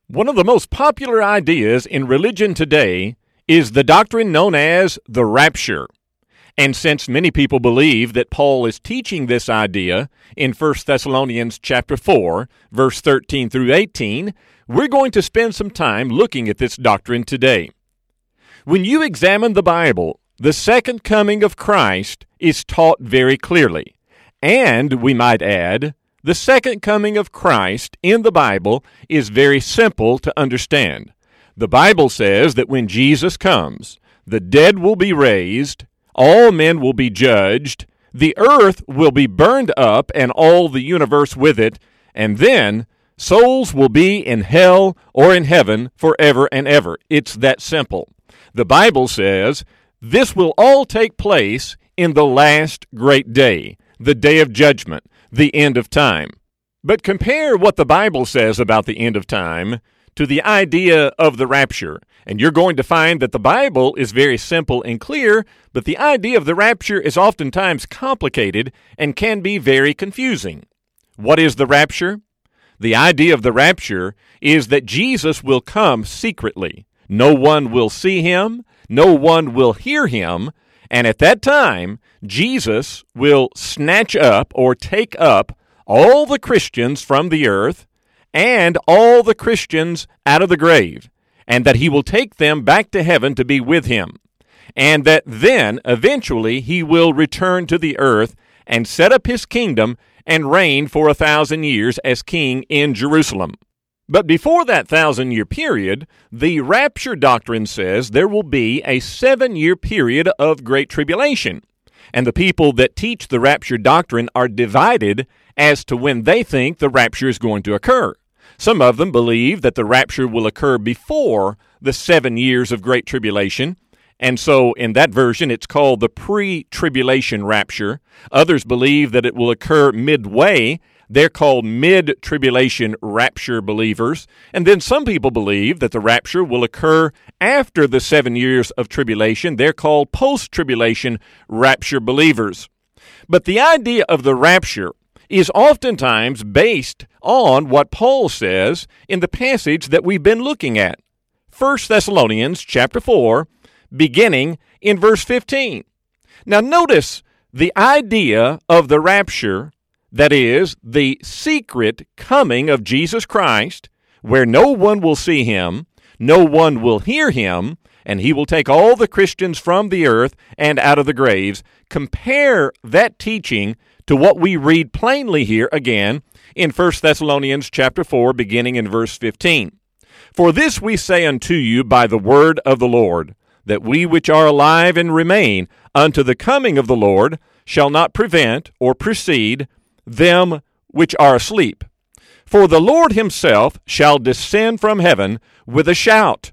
One of the most popular ideas in religion today is the doctrine known as the rapture. And since many people believe that Paul is teaching this idea in 1 Thessalonians chapter 4, verse 13 through 18, we're going to spend some time looking at this doctrine today. When you examine the Bible, the second coming of Christ is taught very clearly. And, we might add, the second coming of Christ in the Bible is very simple to understand. The Bible says that when Jesus comes, the dead will be raised, all men will be judged, the earth will be burned up and all the universe with it, and then souls will be in hell or in heaven forever and ever. It's that simple. The Bible says this will all take place in the last great day, the day of judgment, the end of time. But compare what the Bible says about the end of time to the idea of the rapture, and you're going to find that the Bible is very simple and clear, but the idea of the rapture is oftentimes complicated and can be very confusing. What is the rapture? The idea of the rapture is that Jesus will come secretly. No one will see him, no one will hear him, and at that time, Jesus will snatch up or take up all the Christians from the earth and all the Christians out of the grave, and that he will take them back to heaven to be with him, and that then, eventually, he will return to the earth and set up his kingdom and reign for 1,000 years as king in Jerusalem. But before that 1,000-year period, the rapture doctrine says there will be a 7-year period of great tribulation. And the people that teach the rapture doctrine are divided as to when they think the rapture is going to occur. Some of them believe that the rapture will occur before the 7 years of great tribulation, and so in that version it's called the pre-tribulation rapture. Others believe that it will occur midway. They're called mid-tribulation rapture believers. And then some people believe that the rapture will occur after the 7 years of tribulation. They're called post-tribulation rapture believers. But the idea of the rapture is oftentimes based on what Paul says in the passage that we've been looking at. 1 Thessalonians chapter 4, beginning in verse 15. Now notice the idea of the rapture, that is, the secret coming of Jesus Christ, where no one will see him, no one will hear him, and he will take all the Christians from the earth and out of the graves. Compare that teaching to what we read plainly here again in 1 Thessalonians chapter 4, beginning in verse 15. For this we say unto you by the word of the Lord, that we which are alive and remain unto the coming of the Lord shall not prevent or precede them which are asleep. For the Lord himself shall descend from heaven with a shout,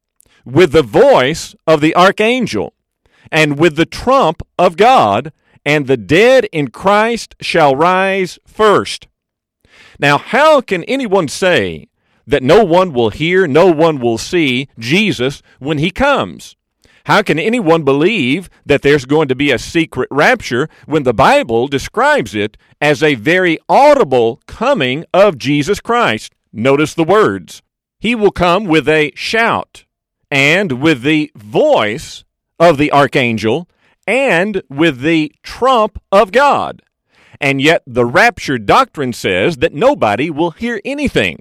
with the voice of the archangel, and with the trump of God, and the dead in Christ shall rise first. Now, how can anyone say that no one will hear, no one will see Jesus when he comes? How can anyone believe that there's going to be a secret rapture when the Bible describes it as a very audible coming of Jesus Christ? Notice the words. He will come with a shout, and with the voice of the archangel, and with the trump of God. And yet the rapture doctrine says that nobody will hear anything.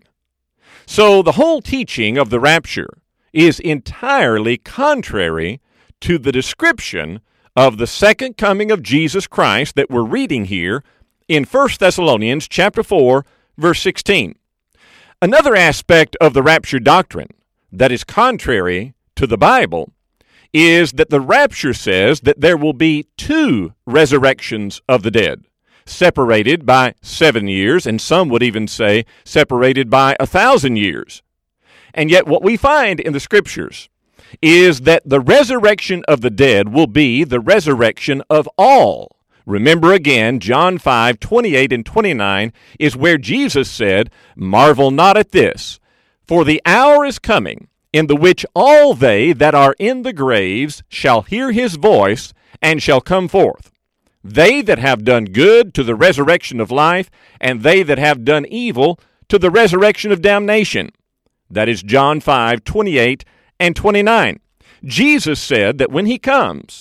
So the whole teaching of the rapture is entirely contrary to the description of the second coming of Jesus Christ that we're reading here in 1 Thessalonians chapter 4, verse 16. Another aspect of the rapture doctrine that is contrary to the Bible is that the rapture says that there will be 2 resurrections of the dead, separated by 7 years, and some would even say separated by 1,000 years. And yet what we find in the Scriptures is that the resurrection of the dead will be the resurrection of all. Remember again, John 5:28 and 29 is where Jesus said, "Marvel not at this, for the hour is coming, in the which all they that are in the graves shall hear his voice, and shall come forth. They that have done good to the resurrection of life, and they that have done evil to the resurrection of damnation. That is John 5:28 and 29. Jesus said that when he comes,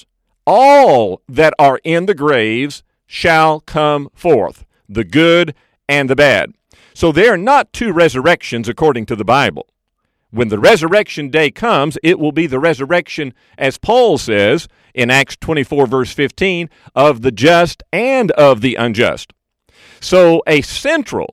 all that are in the graves shall come forth, the good and the bad. So there are not two resurrections according to the Bible. When the resurrection day comes, it will be the resurrection, as Paul says in Acts 24, verse 15, of the just and of the unjust. So a central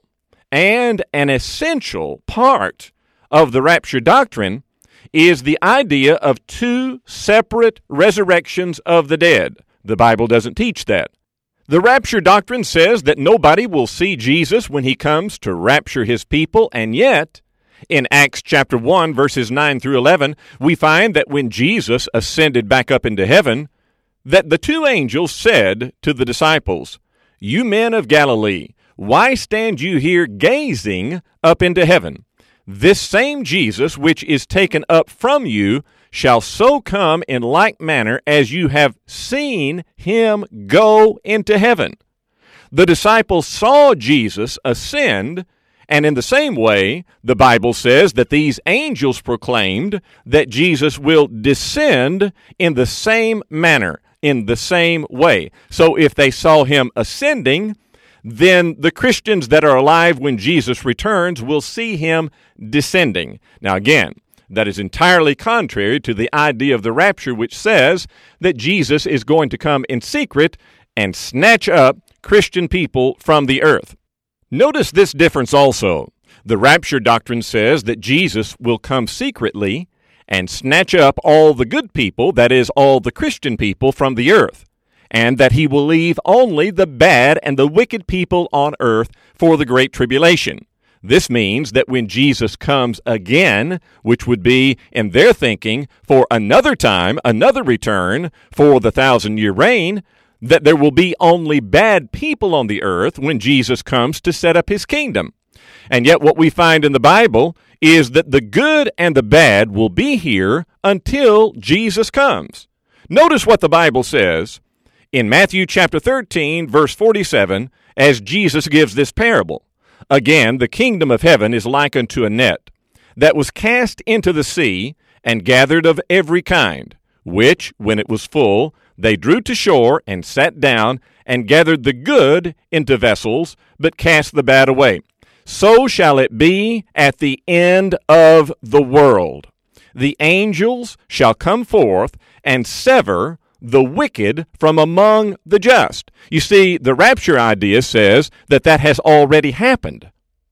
and an essential part of the rapture doctrine is the idea of two separate resurrections of the dead. The Bible doesn't teach that. The rapture doctrine says that nobody will see Jesus when he comes to rapture his people, and yet, in Acts chapter 1, verses 9 through 11, we find that when Jesus ascended back up into heaven, that the two angels said to the disciples, "You men of Galilee, why stand you here gazing up into heaven? This same Jesus which is taken up from you shall so come in like manner as you have seen him go into heaven." The disciples saw Jesus ascend, and in the same way, the Bible says that these angels proclaimed that Jesus will descend in the same manner, in the same way. So if they saw him ascending, then the Christians that are alive when Jesus returns will see him descending. Now again, that is entirely contrary to the idea of the rapture, which says that Jesus is going to come in secret and snatch up Christian people from the earth. Notice this difference also. The rapture doctrine says that Jesus will come secretly and snatch up all the good people, that is, all the Christian people, from the earth, and that he will leave only the bad and the wicked people on earth for the Great Tribulation. This means that when Jesus comes again, which would be, in their thinking, for another time, another return for the 1,000-year reign, that there will be only bad people on the earth when Jesus comes to set up his kingdom. And yet what we find in the Bible is that the good and the bad will be here until Jesus comes. Notice what the Bible says in Matthew chapter 13, verse 47, as Jesus gives this parable. "Again, the kingdom of heaven is like unto a net that was cast into the sea and gathered of every kind, which, when it was full, they drew to shore and sat down and gathered the good into vessels, but cast the bad away. So shall it be at the end of the world. The angels shall come forth and sever the wicked from among the just." You see, the rapture idea says that that has already happened.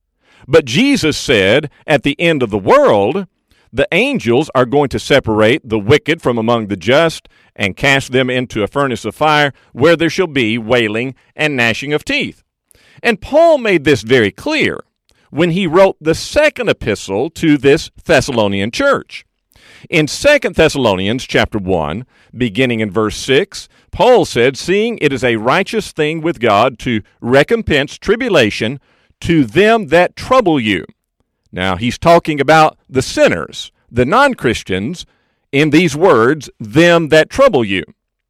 But Jesus said at the end of the world, the angels are going to separate the wicked from among the just and cast them into a furnace of fire where there shall be wailing and gnashing of teeth. And Paul made this very clear when he wrote the second epistle to this Thessalonian church. In 2 Thessalonians chapter 1, beginning in verse 6, Paul said, "Seeing it is a righteous thing with God to recompense tribulation to them that trouble you." Now, he's talking about the sinners, the non-Christians, in these words, "them that trouble you."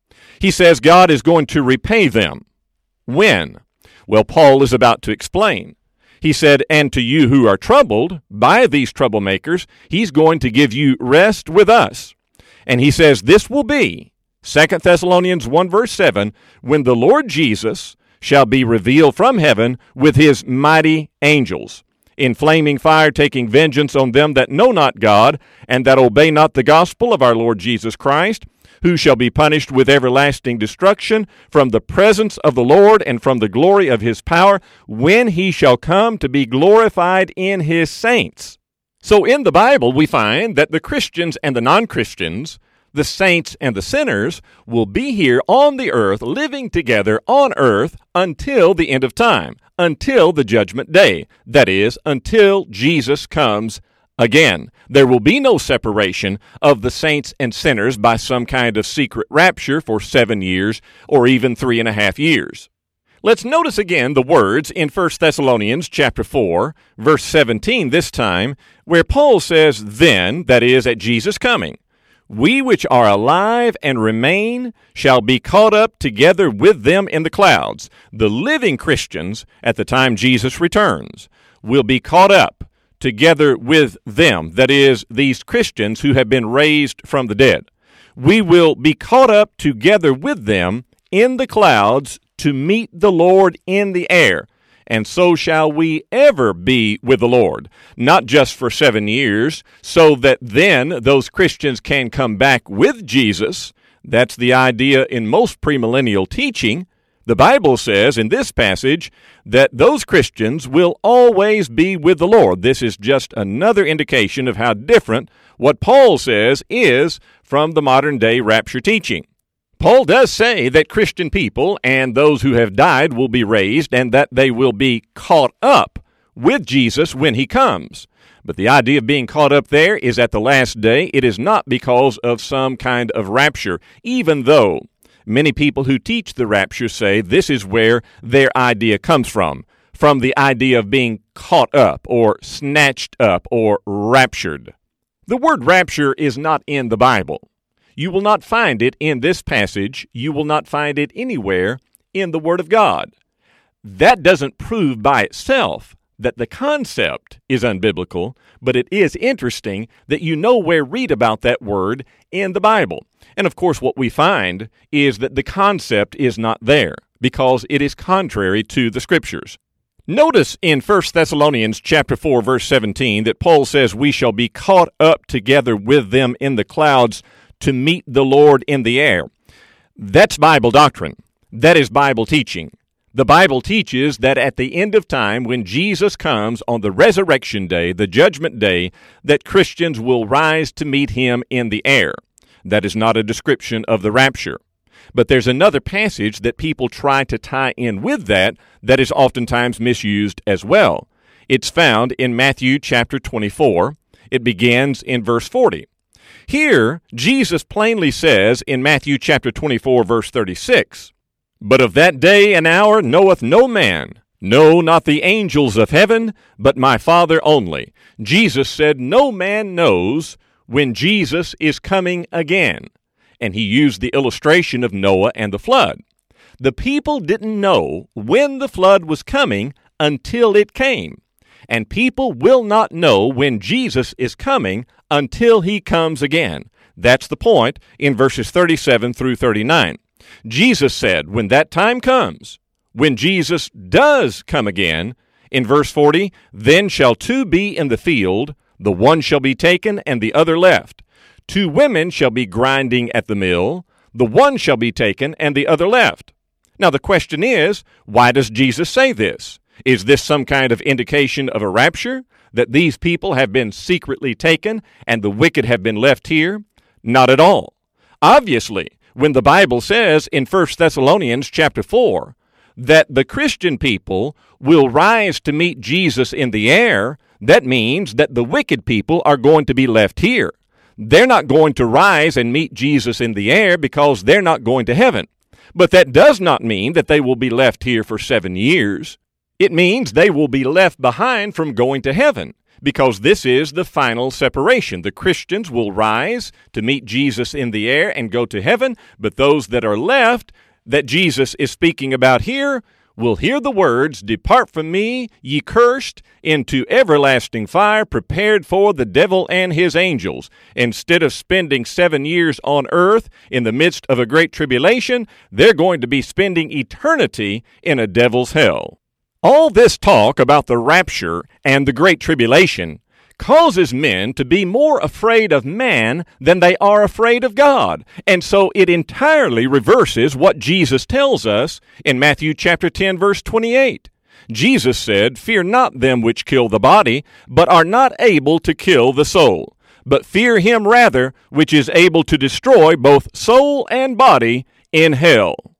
He says God is going to repay them. When? Well, Paul is about to explain. He said, "And to you who are troubled by these troublemakers, he's going to give you rest with us." And he says this will be, 2 Thessalonians 1 verse 7, "when the Lord Jesus shall be revealed from heaven with his mighty angels, in flaming fire, taking vengeance on them that know not God, and that obey not the gospel of our Lord Jesus Christ, who shall be punished with everlasting destruction from the presence of the Lord and from the glory of his power, when he shall come to be glorified in his saints." So in the Bible, we find that the Christians and the non-Christians, the saints and the sinners, will be here on the earth, living together on earth until the end of time, until the judgment day. That is, until Jesus comes again. There will be no separation of the saints and sinners by some kind of secret rapture for 7 years or even 3.5 years. Let's notice again the words in 1 Thessalonians chapter 4, verse 17 this time, where Paul says, "Then," that is, at Jesus' coming, "we which are alive and remain shall be caught up together with them in the clouds." The living Christians, at the time Jesus returns, will be caught up together with them, that is, these Christians who have been raised from the dead. We will be caught up together with them in the clouds to meet the Lord in the air. And so shall we ever be with the Lord, not just for 7 years, so that then those Christians can come back with Jesus. That's the idea in most premillennial teaching. The Bible says in this passage that those Christians will always be with the Lord. This is just another indication of how different what Paul says is from the modern-day rapture teaching. Paul does say that Christian people and those who have died will be raised and that they will be caught up with Jesus when he comes. But the idea of being caught up there is at the last day. It is not because of some kind of rapture, even though many people who teach the rapture say this is where their idea comes from the idea of being caught up or snatched up or raptured. The word rapture is not in the Bible. You will not find it in this passage. You will not find it anywhere in the Word of God. That doesn't prove by itself that the concept is unbiblical, but it is interesting that you nowhere read about that word in the Bible. And of course, what we find is that the concept is not there because it is contrary to the Scriptures. Notice in 1 Thessalonians chapter 4, verse 17, that Paul says we shall be caught up together with them in the clouds to meet the Lord in the air. That's Bible doctrine. That is Bible teaching. The Bible teaches that at the end of time, when Jesus comes on the resurrection day, the judgment day, that Christians will rise to meet him in the air. That is not a description of the rapture. But there's another passage that people try to tie in with that is oftentimes misused as well. It's found in Matthew chapter 24. It begins in verse 40. Here, Jesus plainly says in Matthew chapter 24, verse 36, "But of that day and hour knoweth no man, no, not the angels of heaven, but my Father only." Jesus said no man knows when Jesus is coming again. And he used the illustration of Noah and the flood. The people didn't know when the flood was coming until it came. And people will not know when Jesus is coming until he comes again. That's the point in verses 37 through 39. Jesus said, when that time comes, when Jesus does come again, in verse 40, "Then shall two be in the field, the one shall be taken and the other left. 2 women shall be grinding at the mill, the one shall be taken and the other left." Now the question is, why does Jesus say this? Is this some kind of indication of a rapture? That these people have been secretly taken and the wicked have been left here? Not at all. Obviously, when the Bible says in 1 Thessalonians chapter 4 that the Christian people will rise to meet Jesus in the air, that means that the wicked people are going to be left here. They're not going to rise and meet Jesus in the air because they're not going to heaven. But that does not mean that they will be left here for 7 years. It means they will be left behind from going to heaven, because this is the final separation. The Christians will rise to meet Jesus in the air and go to heaven, but those that are left, that Jesus is speaking about here, will hear the words, "Depart from me, ye cursed, into everlasting fire, prepared for the devil and his angels." Instead of spending 7 years on earth in the midst of a great tribulation, they're going to be spending eternity in a devil's hell. All this talk about the rapture and the great tribulation causes men to be more afraid of man than they are afraid of God. And so it entirely reverses what Jesus tells us in Matthew chapter 10, verse 28. Jesus said, "Fear not them which kill the body, but are not able to kill the soul. But fear him rather which is able to destroy both soul and body in hell."